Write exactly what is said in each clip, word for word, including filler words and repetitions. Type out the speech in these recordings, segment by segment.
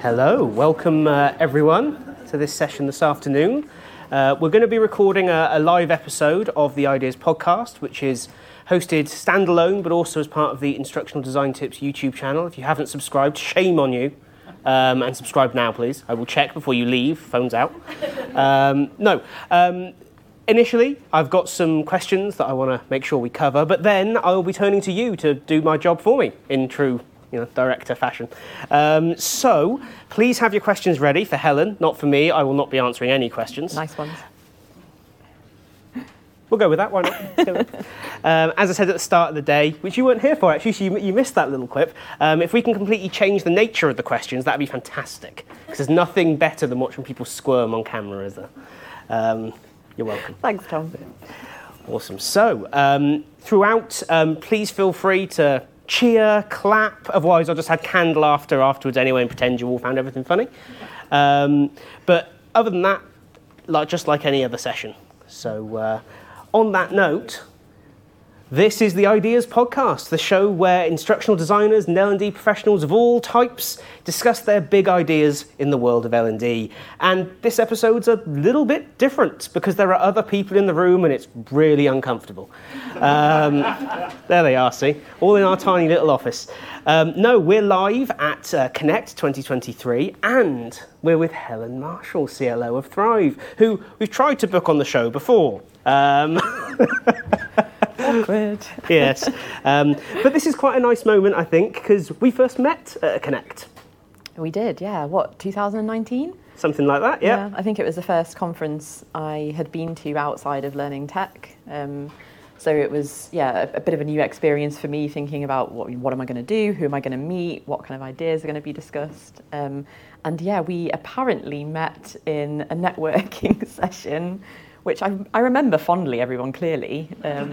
Hello, welcome uh, everyone to this session this afternoon. Uh, we're going to be recording a, a live episode of the Ideas Podcast, which is hosted standalone, but also as part of the Instructional Design Tips YouTube channel. If you haven't subscribed, shame on you. Um, and subscribe now, please. I will check before you leave. Phone's out. Um, no. Um, initially, I've got some questions that I want to make sure we cover, but then I will be turning to you to do my job for me in true you know, director fashion. Um, so, please have your questions ready for Helen, not for me. I will not be answering any questions. Nice ones. We'll go with that, why not? um, as I said at the start of the day, which you weren't here for actually, so you, you missed that little clip. Um, if we can completely change the nature of the questions, that'd be fantastic. Because there's nothing better than watching people squirm on camera, is there? Um, you're welcome. Thanks, Tom. Awesome. So, um, throughout, um, please feel free to cheer, clap, otherwise I'll just have canned laughter afterwards anyway and pretend you all found everything funny. Um, but other than that, like just like any other session. So, uh, on that note, this is the Ideas Podcast, the show where instructional designers and L and D professionals of all types discuss their big ideas in the world of L and D. And this episode's a little bit different because there are other people in the room and it's really uncomfortable. Um, there they are, see? All in our tiny little office. Um, no, we're live at uh, Connect twenty twenty-three and we're with Helen Marshall, C L O of Thrive, who we've tried to book on the show before. Um, Awkward. Yes. Um, but this is quite a nice moment, I think, because we first met at Connect. We did, yeah. What, two thousand nineteen? Something like that, yeah. Yeah, I think it was the first conference I had been to outside of learning tech. Um, so it was, yeah, a, a bit of a new experience for me, thinking about what, what am I going to do, who am I going to meet, what kind of ideas are going to be discussed. Um, and yeah, we apparently met in a networking session, which I, I remember fondly, everyone clearly. Um,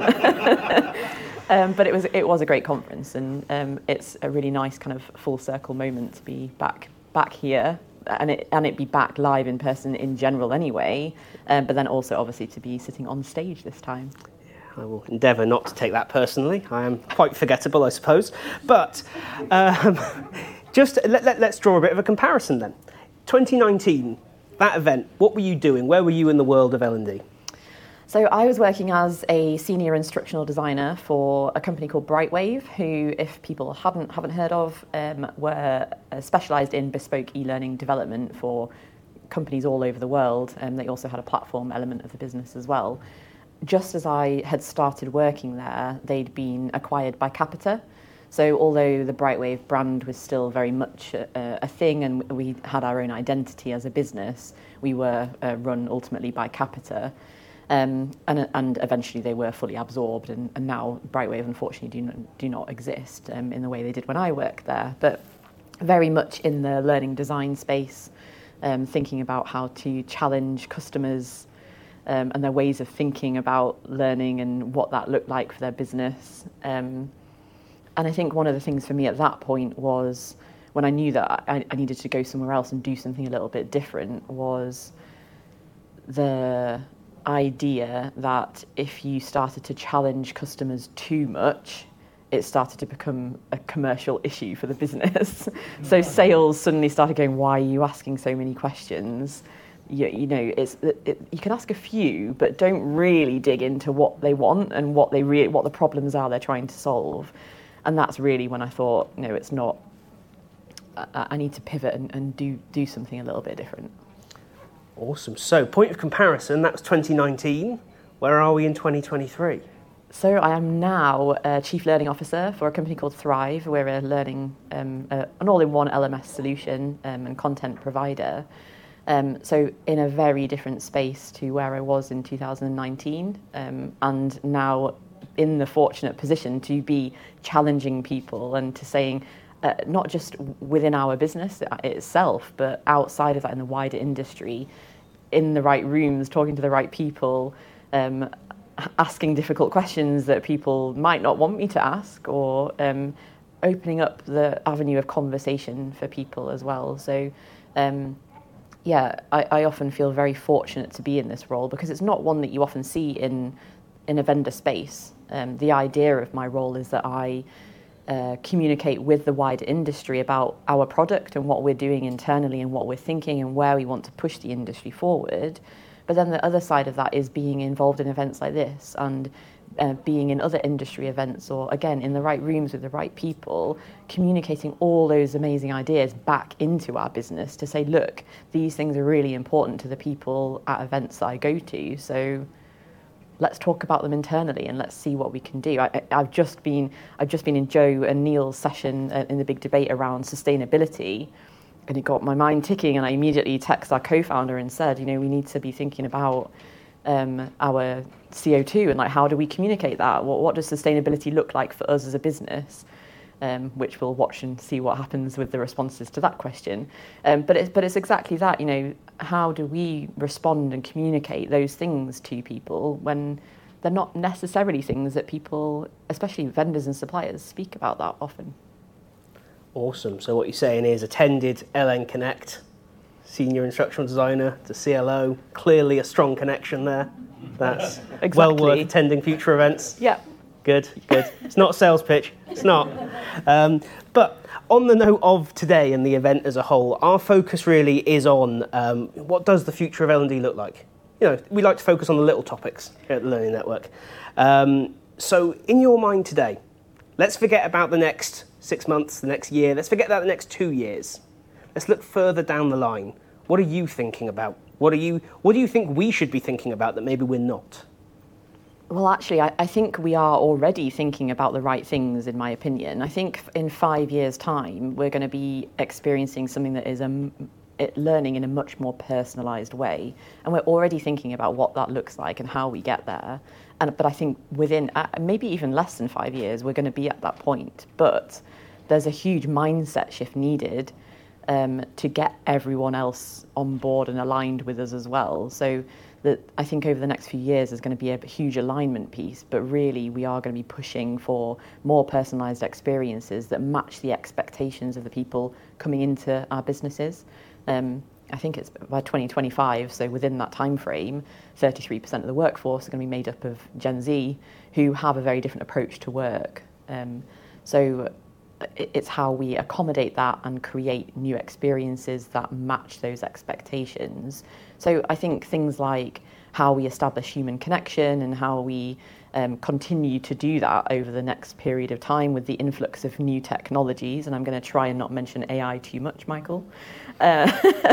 um, but it was it was a great conference, and um, it's a really nice kind of full circle moment to be back back here, and it and it be back live in person in general anyway. Um, but then also obviously to be sitting on stage this time. I will endeavour not to take that personally. I am quite forgettable, I suppose. But um, just let, let, let's draw a bit of a comparison then. twenty nineteen. That event, what were you doing? Where were you in the world of L and D? So I was working as a senior instructional designer for a company called Brightwave, who, if people hadn't haven't heard of, um, were uh, specialised in bespoke e-learning development for companies all over the world. And they also had a platform element of the business as well. Just as I had started working there, they'd been acquired by Capita. So although the Brightwave brand was still very much a, a thing and we had our own identity as a business, we were uh, run ultimately by Capita. Um, and, and eventually they were fully absorbed, and, and now Brightwave unfortunately do not, do not exist um, in the way they did when I worked there. But very much in the learning design space, um, thinking about how to challenge customers um, and their ways of thinking about learning and what that looked like for their business. Um, And I think one of the things for me at that point was, when I knew that I, I needed to go somewhere else and do something a little bit different, was the idea that if you started to challenge customers too much, it started to become a commercial issue for the business. So sales suddenly started going, why are you asking so many questions? You, you know, it's it, you can ask a few, but don't really dig into what they want and what they re- what the problems are they're trying to solve. And that's really when I thought, no, it's not, I, I need to pivot and, and do, do something a little bit different. Awesome. So, point of comparison, that was twenty nineteen. Where are we in twenty twenty-three? So I am now a Chief Learning Officer for a company called Thrive. We're a learning, um, uh, an all-in-one L M S solution um, and content provider. Um, so in a very different space to where I was in two thousand nineteen, um, and now in the fortunate position to be challenging people and to saying, uh, not just within our business itself, but outside of that in the wider industry, in the right rooms, talking to the right people, um, asking difficult questions that people might not want me to ask, or um, opening up the avenue of conversation for people as well. So, um, yeah, I, I often feel very fortunate to be in this role because it's not one that you often see in in a vendor space. Um, the idea of my role is that I uh, communicate with the wider industry about our product and what we're doing internally and what we're thinking and where we want to push the industry forward. But then the other side of that is being involved in events like this and uh, being in other industry events, or again in the right rooms with the right people, communicating all those amazing ideas back into our business to say, look, these things are really important to the people at events that I go to, so let's talk about them internally and let's see what we can do. I, I've just been I've just been in Joe and Neil's session uh, in the big debate around sustainability, and it got my mind ticking, and I immediately texted our co-founder and said, you know, we need to be thinking about um, our C O two and like how do we communicate that? What, what does sustainability look like for us as a business? Um, which we'll watch and see what happens with the responses to that question. Um, but it's but it's exactly that, you know, how do we respond and communicate those things to people when they're not necessarily things that people, especially vendors and suppliers, speak about that often. Awesome. So what you're saying is attended L N Connect, senior instructional designer to C L O, clearly a strong connection there. That's exactly. Well worth attending future events. Yeah. Good, good. It's not a sales pitch. It's not. Um, but on the note of today and the event as a whole, our focus really is on um, what does the future of L and D look like? You know, we like to focus on the little topics here at the Learning Network. Um, so in your mind today, let's forget about the next six months, the next year. Let's forget about the next two years. Let's look further down the line. What are you thinking about? What are you? What do you think we should be thinking about that maybe we're not? Well, actually, I, I think we are already thinking about the right things, in my opinion. I think in five years' time, we're going to be experiencing something that is a, it, learning in a much more personalised way. And we're already thinking about what that looks like and how we get there. And But I think within uh, maybe even less than five years, we're going to be at that point. But there's a huge mindset shift needed um, to get everyone else on board and aligned with us as well. So that I think over the next few years there's going to be a huge alignment piece, but really we are going to be pushing for more personalised experiences that match the expectations of the people coming into our businesses. Um, I think it's by twenty twenty-five, so within that time frame, thirty-three percent of the workforce are going to be made up of Gen Z who have a very different approach to work. Um, so it's how we accommodate that and create new experiences that match those expectations. So I think things like how we establish human connection and how we um, continue to do that over the next period of time with the influx of new technologies, and I'm going to try and not mention A I too much, Michael. Uh,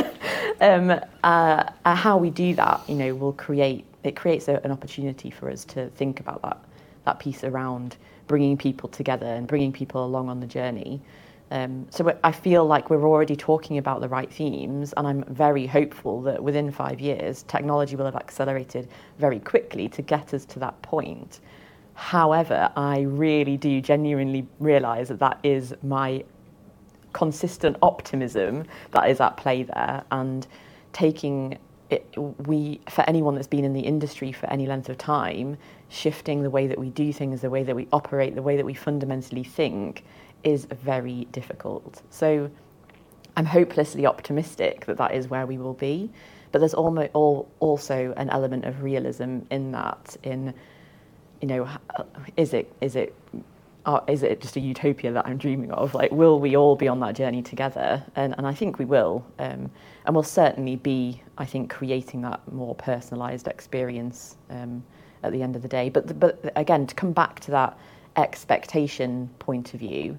um, uh, uh, how we do that, you know, will create, it creates a, an opportunity for us to think about that, that piece around bringing people together and bringing people along on the journey. Um, so I feel like we're already talking about the right themes, and I'm very hopeful that within five years, technology will have accelerated very quickly to get us to that point. However, I really do genuinely realise that that is my consistent optimism that is at play there, and taking it, we, for anyone that's been in the industry for any length of time, shifting the way that we do things, the way that we operate, the way that we fundamentally think is very difficult. So I'm hopelessly optimistic that that is where we will be, but there's almost all, also an element of realism in that, in, you know, is it, is it, uh, is it just a utopia that I'm dreaming of? Like, will we all be on that journey together? And, and I think we will. Um, and we'll certainly be, I think, creating that more personalised experience um, at the end of the day. But, but again, to come back to that expectation point of view,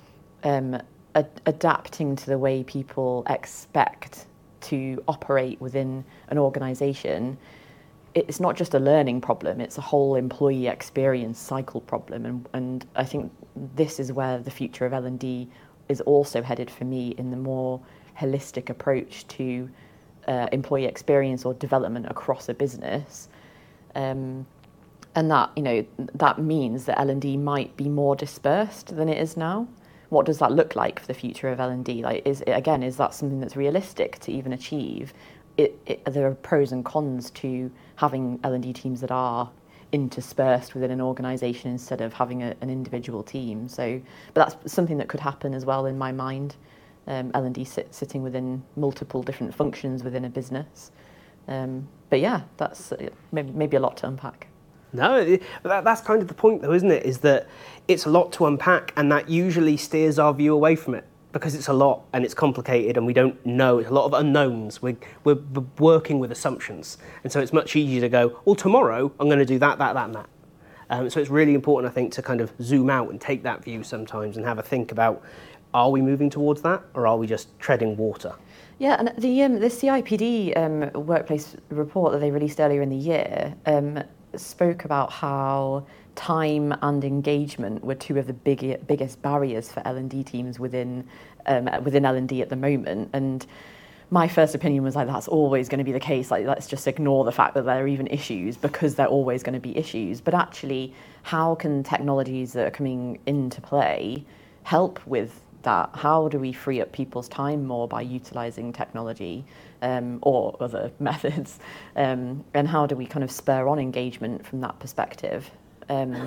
um, ad- adapting to the way people expect to operate within an organisation, it's not just a learning problem, it's a whole employee experience cycle problem. And, and I think this is where the future of L and D is also headed for me, in the more holistic approach to uh, employee experience or development across a business. Um, and that, you know, that means that L and D might be more dispersed than it is now. What does that look like for the future of L and D? Like, is again, is that something that's realistic to even achieve? It, it, there are pros and cons to having L and D teams that are interspersed within an organisation instead of having a, an individual team. So, but that's something that could happen as well in my mind. Um, L and D sit, sitting within multiple different functions within a business. Um, but yeah, that's uh, maybe, maybe a lot to unpack. No, it, that, that's kind of the point though, isn't it? Is that it's a lot to unpack, and that usually steers our view away from it because it's a lot and it's complicated and we don't know. It's a lot of unknowns. We're, we're working with assumptions. And so it's much easier to go, well, tomorrow I'm going to do that, that, that, and that. Um, so it's really important, I think, to kind of zoom out and take that view sometimes and have a think about, are we moving towards that or are we just treading water? Yeah, and the um, the C I P D um, workplace report that they released earlier in the year um, spoke about how time and engagement were two of the big, biggest barriers for L and D teams within um, within L and D at the moment. And my first opinion was like, that's always going to be the case. Like, let's just ignore the fact that there are even issues because they're always going to be issues. But actually, how can technologies that are coming into play help with that? How do we free up people's time more by utilising technology um, or other methods? Um, and how do we kind of spur on engagement from that perspective? Um,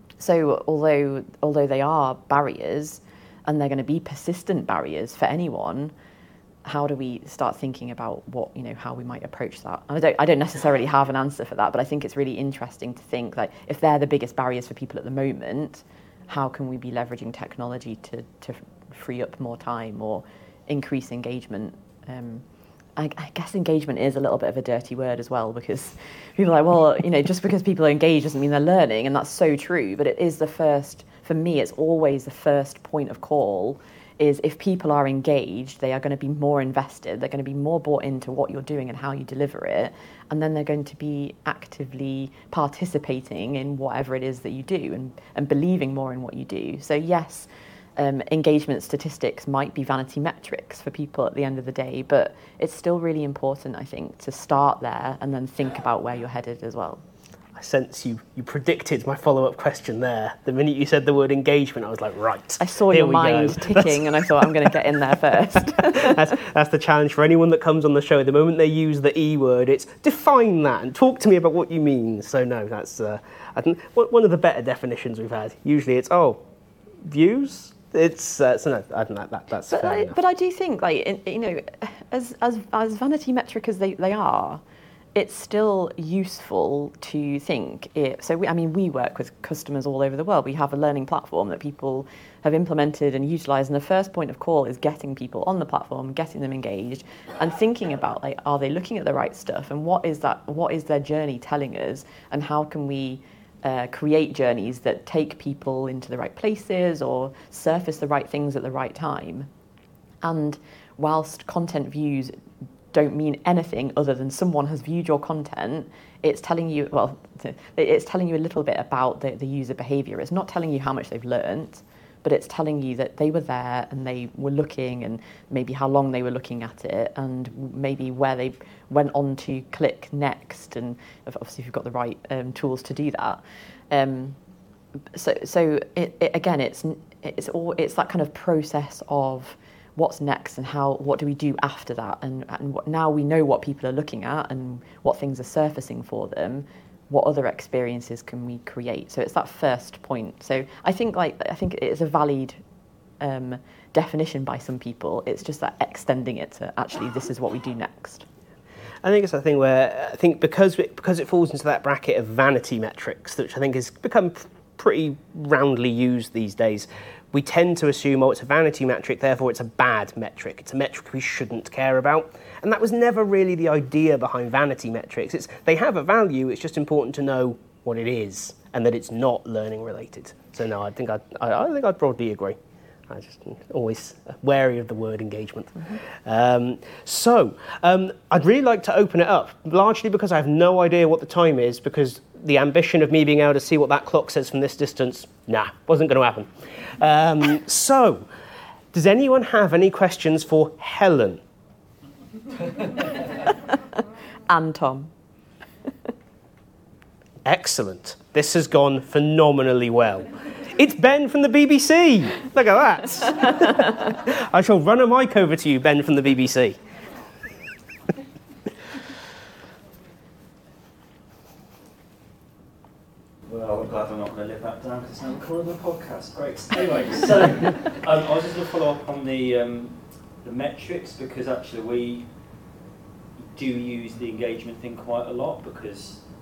so although although they are barriers and they're going to be persistent barriers for anyone, how do we start thinking about what, you know, how we might approach that? And I don't I don't necessarily have an answer for that, but I think it's really interesting to think like if they're the biggest barriers for people at the moment, how can we be leveraging technology to to free up more time or increase engagement? Um, I, I guess engagement is a little bit of a dirty word as well, because people are like, well, you know, just because people are engaged doesn't mean they're learning, and that's so true. But it is the first, for me, it's always the first point of call. Is if people are engaged, they are going to be more invested, they're going to be more bought into what you're doing and how you deliver it, and then they're going to be actively participating in whatever it is that you do and, and believing more in what you do. So yes, um, engagement statistics might be vanity metrics for people at the end of the day, but it's still really important, I think, to start there and then think about where you're headed as well. I sense you, you predicted my follow-up question there. The minute you said the word engagement, I was like, right. I saw your mind go. ticking and I thought, I'm going to get in there first. that's, that's the challenge for anyone that comes on the show. The moment they use the E word, it's define that and talk to me about what you mean. So no, that's uh, I think one of the better definitions we've had. Usually it's, oh, views? It's uh, so no, I don't know, that, that's but fair I, enough. But I do think, like, you know, as, as, as vanity metric as they, they are, it's still useful to think it. So, we, I mean, we work with customers all over the world. We have a learning platform that people have implemented and utilised, and the first point of call is getting people on the platform, getting them engaged, and thinking about, like, are they looking at the right stuff, and what is that? What is their journey telling us, and how can we uh, create journeys that take people into the right places or surface the right things at the right time? And whilst content views don't mean anything other than someone has viewed your content, it's telling you, well, it's telling you a little bit about the, the user behaviour. It's not telling you how much they've learnt, but it's telling you that they were there and they were looking, and maybe how long they were looking at it, and maybe where they went on to click next, and obviously if you've got the right um, tools to do that. Um, so so it, it, again, it's it's all it's that kind of process of what's next and how what do we do after that, and, and what, now we know what people are looking at and what things are surfacing for them, what other experiences can we create? So it's that first point. So I think like I think it's a valid um, definition by some people. It's just that extending it to actually this is what we do next. I think it's a thing where I think because it, because it falls into that bracket of vanity metrics, which I think has become pretty roundly used these days, we tend to assume, oh, it's a vanity metric, therefore it's a bad metric. It's a metric we shouldn't care about. And that was never really the idea behind vanity metrics. It's they have a value, it's just important to know what it is and that it's not learning related. So no, I think I'd, I, I think I'd broadly agree. I just always wary of the word engagement. Mm-hmm. Um, so um, I'd really like to open it up, largely because I have no idea what the time is, because the ambition of me being able to see what that clock says from this distance, nah, wasn't going to happen. Um, so, does anyone have any questions for Helen? And Tom. Excellent. This has gone phenomenally well. It's Ben from the B B C. Look at that. I shall run a mic over to you, Ben from the B B C. Well, I'm glad I'm not going to live that down because it's now recording the podcast. Great. Anyway, so um, I was just going to follow up on the um, the metrics, because actually we do use the engagement thing quite a lot, because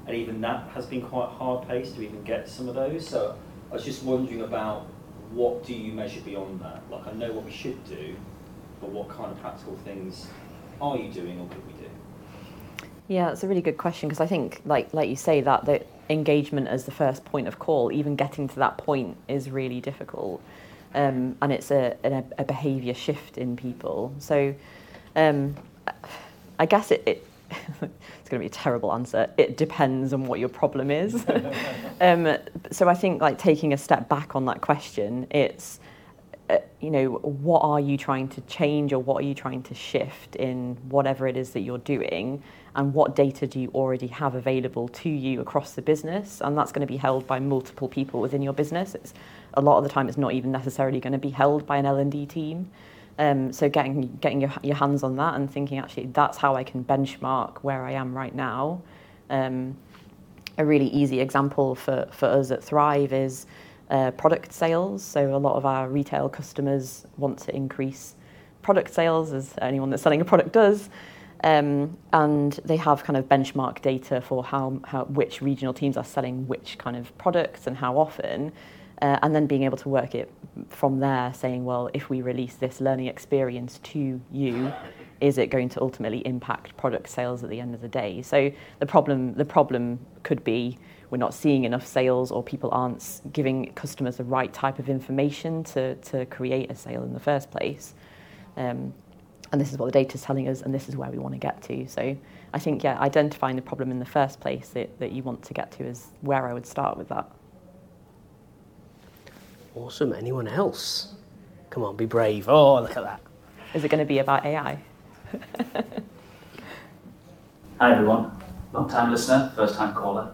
and even that has been quite hard-paced to even get some of those. So I was just wondering about what do you measure beyond that? Like, I know what we should do, but what kind of practical things are you doing or could we do? Yeah, it's a really good question, because I think, like like you say, that the engagement as the first point of call, even getting to that point is really difficult, um, and it's a, a, a behaviour shift in people. So um, I guess it, it it's going to be a terrible answer. It depends on what your problem is. um, so I think, like, taking a step back on that question, it's Uh, you know, what are you trying to change, or what are you trying to shift in whatever it is that you're doing, and what data do you already have available to you across the business? And that's going to be held by multiple people within your business. It's, a lot of the time it's not even necessarily going to be held by an L and D team. Um, so getting getting your, your hands on that and thinking, actually, that's how I can benchmark where I am right now. Um, a really easy example for, for us at Thrive is Uh, product sales. So a lot of our retail customers want to increase product sales, as anyone that's selling a product does, um, and they have kind of benchmark data for how, how which regional teams are selling which kind of products and how often, uh, and then being able to work it from there, saying, well, if we release this learning experience to you, is it going to ultimately impact product sales at the end of the day? So the problem the problem could be we're not seeing enough sales, or people aren't giving customers the right type of information to, to create a sale in the first place. Um, and this is what the data is telling us, and this is where we want to get to. So I think, yeah, identifying the problem in the first place that, that you want to get to is where I would start with that. Awesome. Anyone else? Come on, be brave. Oh, look at that. Is it going to be about A I? Hi, everyone. Long-time listener, first-time caller.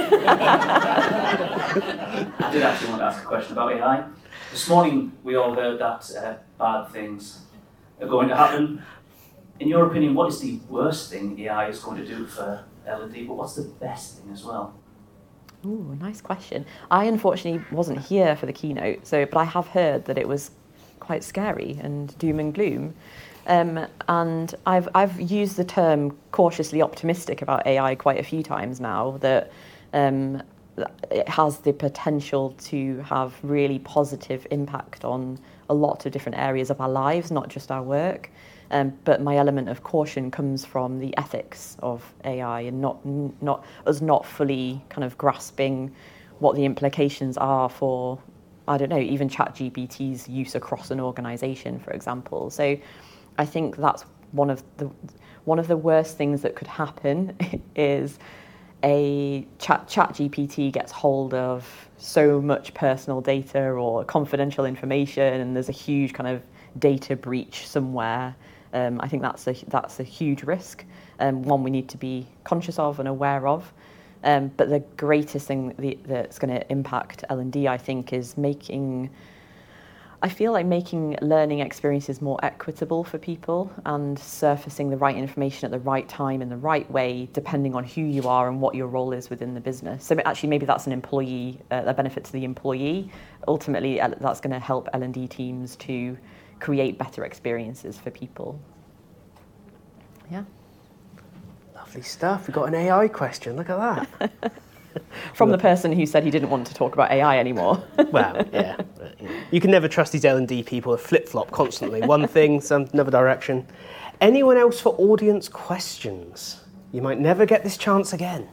I did actually want to ask a question about A I. This morning we all heard that uh, bad things are going to happen. In your opinion, what is the worst thing A I is going to do for L and D, but what's the best thing as well? Ooh, nice question. I unfortunately wasn't here for the keynote, so but I have heard that it was quite scary and doom and gloom. Um, and I've I've used the term cautiously optimistic about A I quite a few times now, that Um, it has the potential to have really positive impact on a lot of different areas of our lives, not just our work. Um, but my element of caution comes from the ethics of A I, and not not us not fully kind of grasping what the implications are for, I don't know, even ChatGPT's use across an organisation, for example. So I think that's one of the one of the worst things that could happen is a chat, chat G P T gets hold of so much personal data or confidential information, and there's a huge kind of data breach somewhere. Um, I think that's a that's a huge risk, um, one we need to be conscious of and aware of. Um, but the greatest thing the, that's going to impact L and D, I think, is making. I feel like making learning experiences more equitable for people, and surfacing the right information at the right time in the right way, depending on who you are and what your role is within the business. So actually, maybe that's an employee, uh, a benefit to the employee. Ultimately, that's going to help L and D teams to create better experiences for people. Yeah. Lovely stuff. We got an A I question. Look at that. From the person who said he didn't want to talk about A I anymore. Well, yeah. You can never trust these L and D people who flip-flop constantly. One thing, some another direction. Anyone else for audience questions? You might never get this chance again.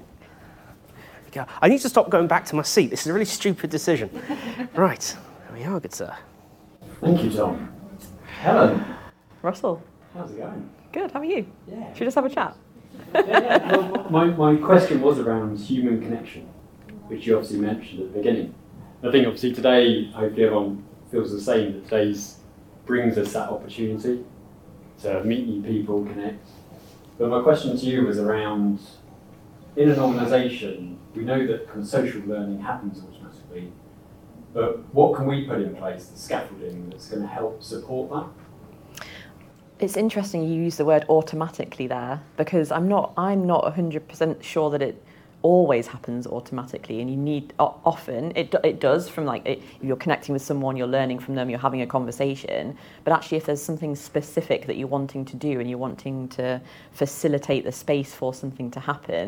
I need to stop going back to my seat. This is a really stupid decision. Right. There we are, good sir. Thank you, Tom. Helen. Russell. How's it going? Good, how are you? Yeah. Should we just have a chat? yeah, yeah. Well, my, my question was around human connection, which you obviously mentioned at the beginning. I think obviously today, hopefully everyone feels the same, that today's brings us that opportunity to meet new people, connect. But my question to you was around, in an organisation, we know that kind of social learning happens automatically, but what can we put in place, the scaffolding that's going to help support that? It's interesting you use the word automatically there, because I'm not I'm not one hundred percent sure that it always happens automatically, and you need often it it does from like it, you're connecting with someone, you're learning from them, you're having a conversation, but actually if there's something specific that you're wanting to do and you're wanting to facilitate the space for something to happen,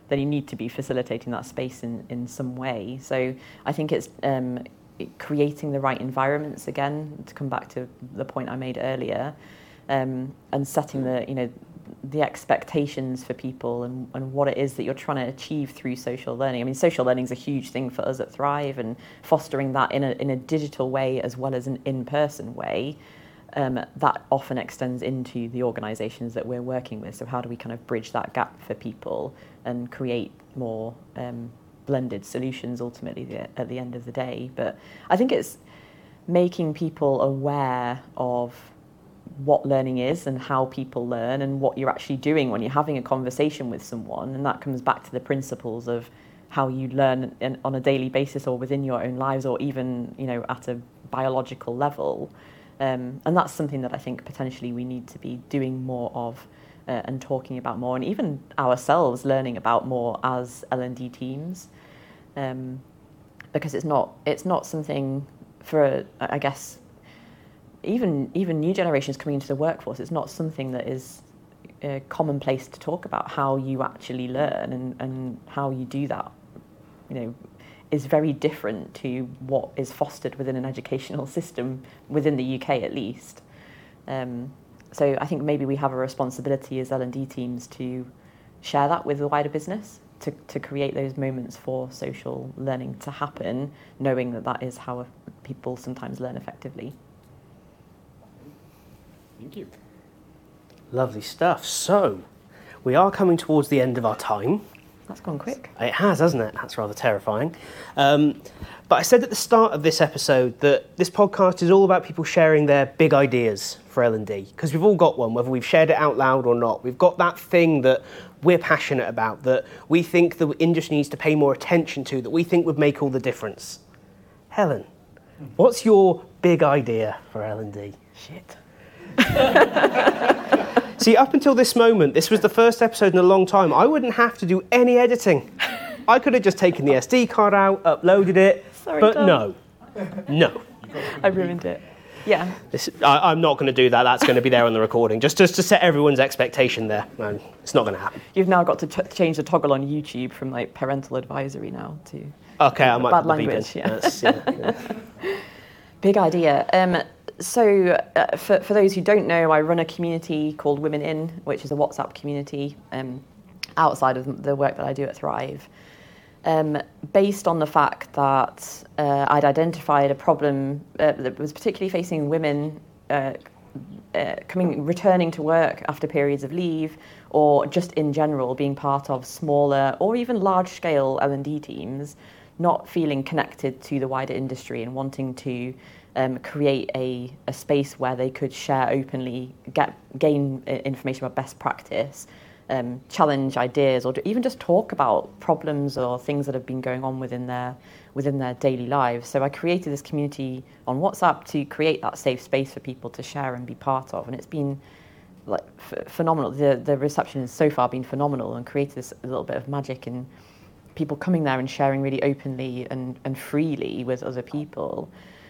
then you need to be facilitating that space in, in some way. So I think it's um, creating the right environments, again, to come back to the point I made earlier, um, and setting the, you know, the expectations for people and, and what it is that you're trying to achieve through social learning. I mean, social learning is a huge thing for us at Thrive, and fostering that in a, in a digital way as well as an in-person way, um, that often extends into the organisations that we're working with. So how do we kind of bridge that gap for people and create more um, blended solutions ultimately the, at the end of the day? But I think it's making people aware of what learning is and how people learn and what you're actually doing when you're having a conversation with someone. And that comes back to the principles of how you learn in, on a daily basis or within your own lives, or even, you know, at a biological level. Um, and that's something that I think potentially we need to be doing more of uh, and talking about more, and even ourselves learning about more as L and D teams, um, because it's not it's not something for, I guess, even even new generations coming into the workforce. It's not something that is uh, commonplace to talk about. How you actually learn and, and how you do that, you know, is very different to what is fostered within an educational system within the U K at least. Um, so I think maybe we have a responsibility as L and D teams to share that with the wider business, to, to create those moments for social learning to happen, knowing that that is how people sometimes learn effectively. Thank you. Lovely stuff. So, we are coming towards the end of our time. That's gone quick. It has, hasn't it? That's rather terrifying. Um, but I said at the start of this episode that this podcast is all about people sharing their big ideas for L and D, because we've all got one, whether we've shared it out loud or not. We've got that thing that we're passionate about, that we think the industry needs to pay more attention to, that we think would make all the difference. Helen, what's your big idea for L and D? Shit. See, up until this moment, this was the first episode in a long time. I wouldn't have to do any editing. I could have just taken the S D card out, uploaded it, Sorry, but Tom. no. No. I ruined it. Yeah. This, I, I'm not going to do that. That's going to be there on the recording, just, just to set everyone's expectation there. No, it's not going to happen. You've now got to t- change the toggle on YouTube from like parental advisory now to Okay, I might bad put the beep language. in. Yeah. That's- yeah, yeah. Big idea. Um, so uh, for, for those who don't know, I run a community called Women In, which is a WhatsApp community um, outside of the work that I do at Thrive. Um, based on the fact that uh, I'd identified a problem uh, that was particularly facing women uh, uh, coming, returning to work after periods of leave, or just in general being part of smaller or even large-scale L and D teams, not feeling connected to the wider industry and wanting to um, create a, a space where they could share openly, get gain information about best practice, Um, challenge ideas, or even just talk about problems or things that have been going on within their within their daily lives. So I created this community on WhatsApp to create that safe space for people to share and be part of, and it's been like f- phenomenal. The the reception has so far been phenomenal, and created this little bit of magic in people coming there and sharing really openly and, and freely with other people.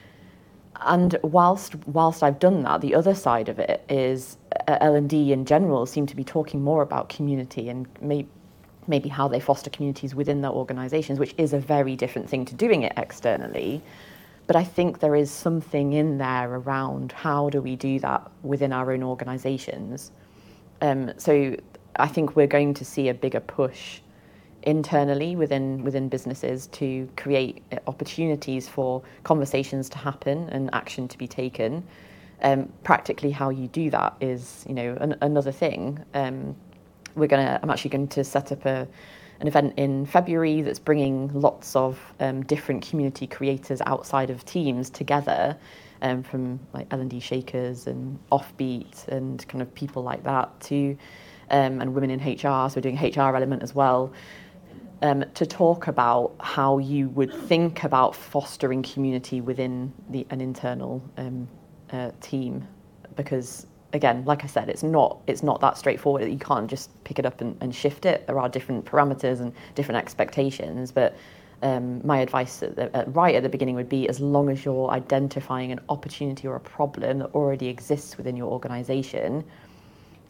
And whilst whilst I've done that, the other side of it is uh, L and D in general seem to be talking more about community and may, maybe how they foster communities within their organisations, which is a very different thing to doing it externally. But I think there is something in there around how do we do that within our own organisations. Um, so I think we're going to see a bigger push internally within within businesses to create opportunities for conversations to happen and action to be taken. Um, practically, how you do that is, you know, an, another thing. Um, we're gonna. I'm actually going to set up a an event in February that's bringing lots of um, different community creators outside of teams together, um, from like L and D Shakers and Offbeat and kind of people like that to, um, and women in H R. So we're doing H R element as well. Um, to talk about how you would think about fostering community within the, an internal um, uh, team, because again, like I said, it's not it's not that straightforward. You can't just pick it up and, and shift it. There are different parameters and different expectations. But um, my advice at the, at, right at the beginning would be, as long as you're identifying an opportunity or a problem that already exists within your organisation,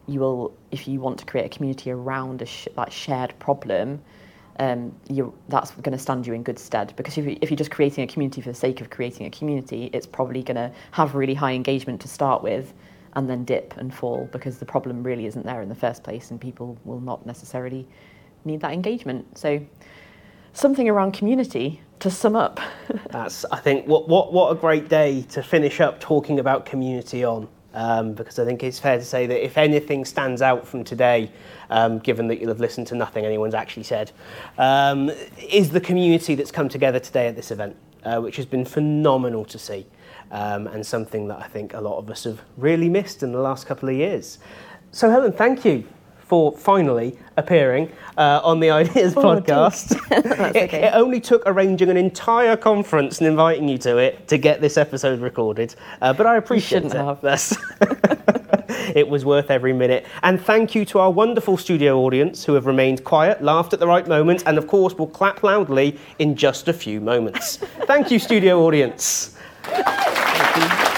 you will, if you want to create a community around a sh- that shared problem, um, you that's going to stand you in good stead. Because if, you, if you're just creating a community for the sake of creating a community, it's probably going to have really high engagement to start with, and then dip and fall because the problem really isn't there in the first place, and people will not necessarily need that engagement. So, something around community to sum up. That's, I think, what what what a great day to finish up talking about community on. Um, because I think it's fair to say that if anything stands out from today, um, given that you'll have listened to nothing anyone's actually said, um, is the community that's come together today at this event, uh, which has been phenomenal to see, um, and something that I think a lot of us have really missed in the last couple of years. So Helen, thank you for finally appearing uh, on the Ideas oh, podcast. That's it, okay. it only took arranging an entire conference and inviting you to it to get this episode recorded, uh, but I appreciate you it. shouldn't have. That's it was worth every minute. And thank you to our wonderful studio audience who have remained quiet, laughed at the right moment, and of course will clap loudly in just a few moments. Thank you, studio audience. Thank you.